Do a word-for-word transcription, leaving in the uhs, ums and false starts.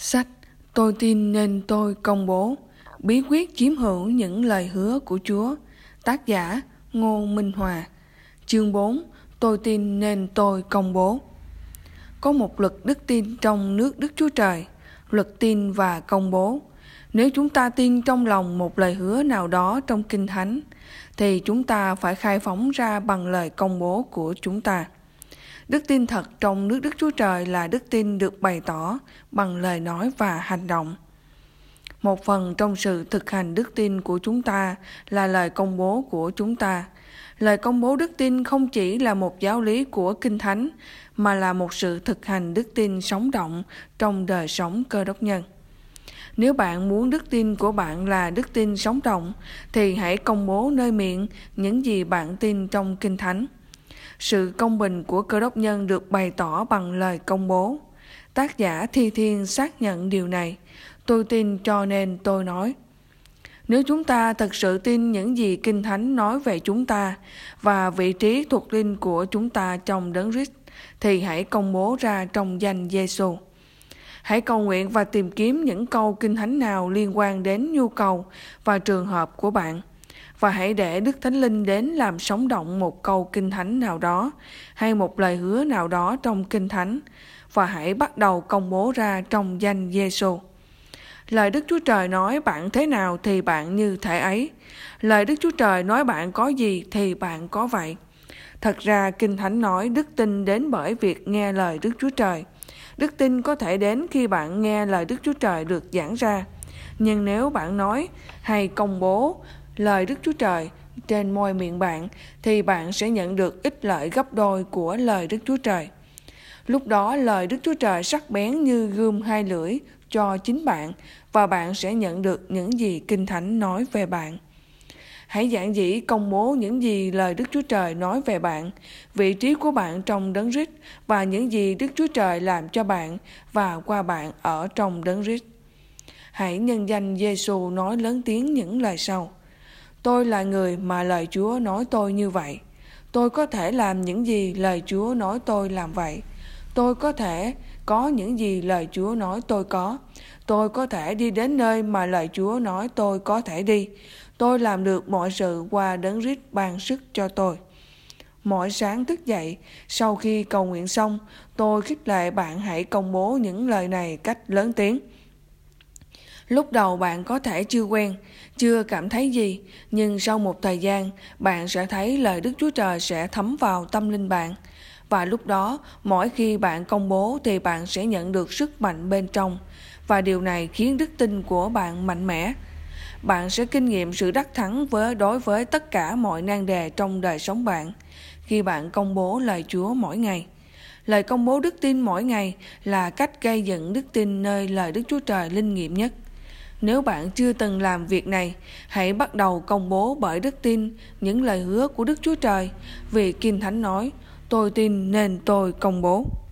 Sách Tôi tin nên tôi công bố. Bí quyết chiếm hữu những lời hứa của Chúa. Tác giả Ngô Minh Hòa. Chương bốn. Tôi tin nên tôi công bố. Có một luật đức tin trong nước Đức Chúa Trời, luật tin và công bố. Nếu chúng ta tin trong lòng một lời hứa nào đó trong Kinh Thánh, thì chúng ta phải khai phóng ra bằng lời công bố của chúng ta. Đức tin thật trong nước Đức Chúa Trời là đức tin được bày tỏ bằng lời nói và hành động. Một phần trong sự thực hành đức tin của chúng ta là lời công bố của chúng ta. Lời công bố đức tin không chỉ là một giáo lý của Kinh Thánh, mà là một sự thực hành đức tin sống động trong đời sống Cơ Đốc nhân. Nếu bạn muốn đức tin của bạn là đức tin sống động, thì hãy công bố nơi miệng những gì bạn tin trong Kinh Thánh. Sự công bình của Cơ Đốc nhân được bày tỏ bằng lời công bố. Tác giả Thi Thiên xác nhận điều này. Tôi tin cho nên tôi nói. Nếu chúng ta thật sự tin những gì Kinh Thánh nói về chúng ta và vị trí thuộc linh của chúng ta trong Đấng Christ, thì hãy công bố ra trong danh Giêsu. Hãy cầu nguyện và tìm kiếm những câu Kinh Thánh nào liên quan đến nhu cầu và trường hợp của bạn. Và hãy để Đức Thánh Linh đến làm sống động một câu Kinh Thánh nào đó hay một lời hứa nào đó trong Kinh Thánh, và hãy bắt đầu công bố ra trong danh Giêsu. Lời Đức Chúa Trời nói bạn thế nào thì bạn như thể ấy. Lời Đức Chúa Trời nói bạn có gì thì bạn có vậy. Thật ra Kinh Thánh nói đức tin đến bởi việc nghe lời Đức Chúa Trời. Đức tin có thể đến khi bạn nghe lời Đức Chúa Trời được giảng ra. Nhưng nếu bạn nói hay công bố lời Đức Chúa Trời trên môi miệng bạn, thì bạn sẽ nhận được ích lợi gấp đôi của lời Đức Chúa Trời. Lúc đó lời Đức Chúa Trời sắc bén như gươm hai lưỡi cho chính bạn, và bạn sẽ nhận được những gì Kinh Thánh nói về bạn. Hãy giản dĩ công bố những gì lời Đức Chúa Trời nói về bạn, vị trí của bạn trong Đấng Christ và những gì Đức Chúa Trời làm cho bạn và qua bạn ở trong Đấng Christ. Hãy nhân danh Giêsu nói lớn tiếng những lời sau. Tôi là người mà lời Chúa nói tôi như vậy. Tôi có thể làm những gì lời Chúa nói tôi làm vậy. Tôi có thể có những gì lời Chúa nói tôi có. Tôi có thể đi đến nơi mà lời Chúa nói tôi có thể đi. Tôi làm được mọi sự qua Đấng Christ ban sức cho tôi. Mỗi sáng thức dậy, sau khi cầu nguyện xong, tôi khích lệ bạn hãy công bố những lời này cách lớn tiếng. Lúc đầu bạn có thể chưa quen, chưa cảm thấy gì, nhưng sau một thời gian, bạn sẽ thấy lời Đức Chúa Trời sẽ thấm vào tâm linh bạn. Và lúc đó, mỗi khi bạn công bố thì bạn sẽ nhận được sức mạnh bên trong, và điều này khiến đức tin của bạn mạnh mẽ. Bạn sẽ kinh nghiệm sự đắc thắng với đối với tất cả mọi nan đề trong đời sống bạn khi bạn công bố lời Chúa mỗi ngày. Lời công bố đức tin mỗi ngày là cách gây dựng đức tin nơi lời Đức Chúa Trời linh nghiệm nhất. Nếu bạn chưa từng làm việc này, hãy bắt đầu công bố bởi đức tin những lời hứa của Đức Chúa Trời, vì Kinh Thánh nói, tôi tin nên tôi công bố.